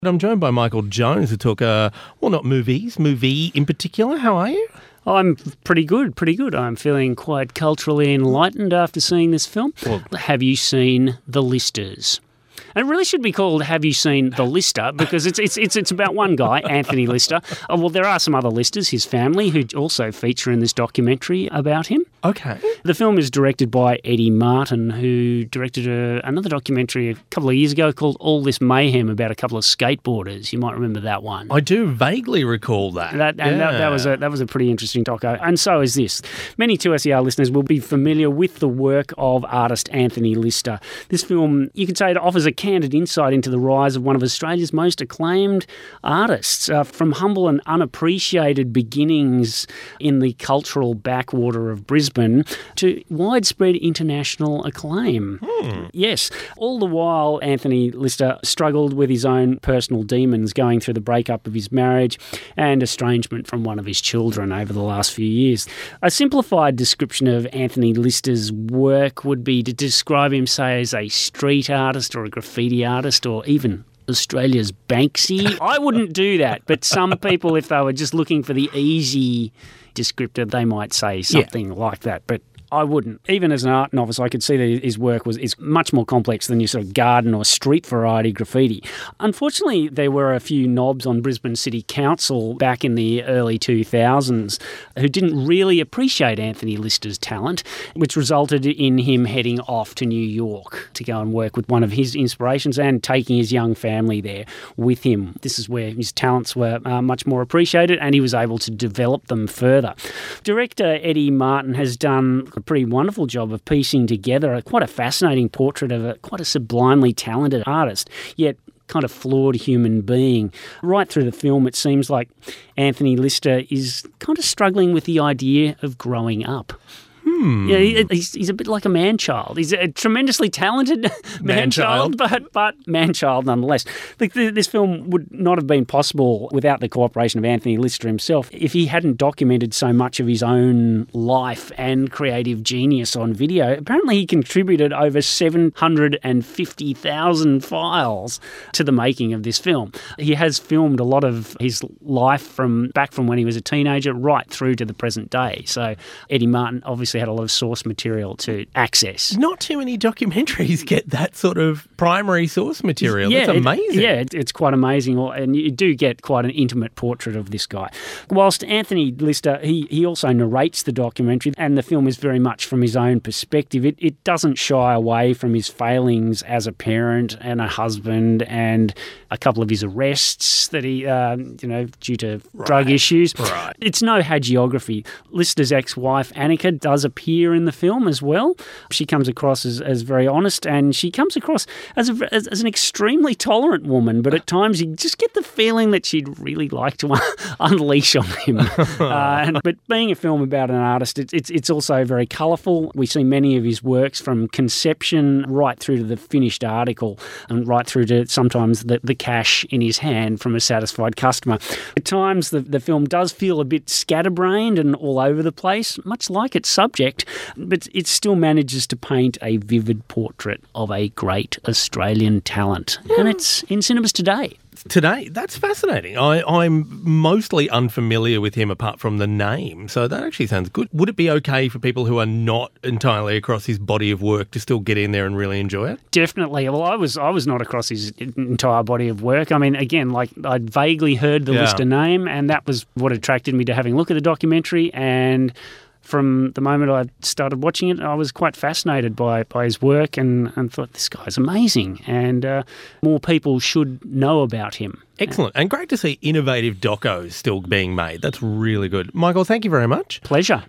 I'm joined by Michael Jones to talk, not movies, movie in particular. How are you? I'm pretty good. I'm feeling quite culturally enlightened after seeing this film. Well, have you seen The Listers? And it really should be called Have You Seen The Lister, because it's about one guy, Anthony Lister. Oh, well, there are some other Listers, his family, who also feature in this documentary about him. Okay. The film is directed by Eddie Martin, who directed another documentary a couple of years ago called All This Mayhem about a couple of skateboarders. You might remember that one. I do vaguely recall that. That was a pretty interesting doco. And so is this. Many 2SER listeners will be familiar with the work of artist Anthony Lister. This film, you could say, it offers a candid insight into the rise of one of Australia's most acclaimed artists, from humble and unappreciated beginnings in the cultural backwater of Brisbane to widespread international acclaim. Yes. All the while, Anthony Lister struggled with his own personal demons, going through the breakup of his marriage and estrangement from one of his children over the last few years. A simplified description of Anthony Lister's work would be to describe him, say, as a street artist or a graffiti artist, or even Australia's Banksy. I wouldn't do that, but some people, if they were just looking for the easy descriptor, they might say something like that. But I wouldn't. Even as an art novice, I could see that his work is much more complex than your sort of garden or street variety graffiti. Unfortunately, there were a few knobs on Brisbane City Council back in the early 2000s who didn't really appreciate Anthony Lister's talent, which resulted in him heading off to New York to go and work with one of his inspirations and taking his young family there with him. This is where his talents were much more appreciated, and he was able to develop them further. Director Eddie Martin has done a pretty wonderful job of piecing together quite a fascinating portrait of quite a sublimely talented artist, yet kind of flawed human being. Right through the film, it seems like Anthony Lister is kind of struggling with the idea of growing up. Yeah, he's a bit like a man-child. He's a tremendously talented man-child, but man-child nonetheless. This film would not have been possible without the cooperation of Anthony Lister himself if he hadn't documented so much of his own life and creative genius on video. Apparently, he contributed over 750,000 files to the making of this film. He has filmed a lot of his life from when he was a teenager right through to the present day. So Eddie Martin obviously had a lot of source material to access. Not too many documentaries get that sort of primary source material. Yeah, that's amazing. It's quite amazing, and you do get quite an intimate portrait of this guy. Whilst Anthony Lister, he also narrates the documentary, and the film is very much from his own perspective. It doesn't shy away from his failings as a parent and a husband, and a couple of his arrests that he, due to drug issues. Right. It's no hagiography. Lister's ex-wife, Annika, does appear in the film as well. She comes across as very honest, and she comes across as an extremely tolerant woman, but at times you just get the feeling that she'd really like to unleash on him. But being a film about an artist, it's also very colourful. We see many of his works from conception right through to the finished article, and right through to sometimes the cash in his hand from a satisfied customer. At times the film does feel a bit scatterbrained and all over the place, much like its subject, but it still manages to paint a vivid portrait of a great Australian talent. And it's in cinemas today. Today? That's fascinating. I'm mostly unfamiliar with him apart from the name, so that actually sounds good. Would it be okay for people who are not entirely across his body of work to still get in there and really enjoy it? Definitely. Well, I was not across his entire body of work. I mean, again, I'd vaguely heard the Lister name, and that was what attracted me to having a look at the documentary. And from the moment I started watching it, I was quite fascinated by his work and thought, this guy's amazing, and more people should know about him. Excellent. And great to see innovative docos still being made. That's really good. Michael, thank you very much. Pleasure.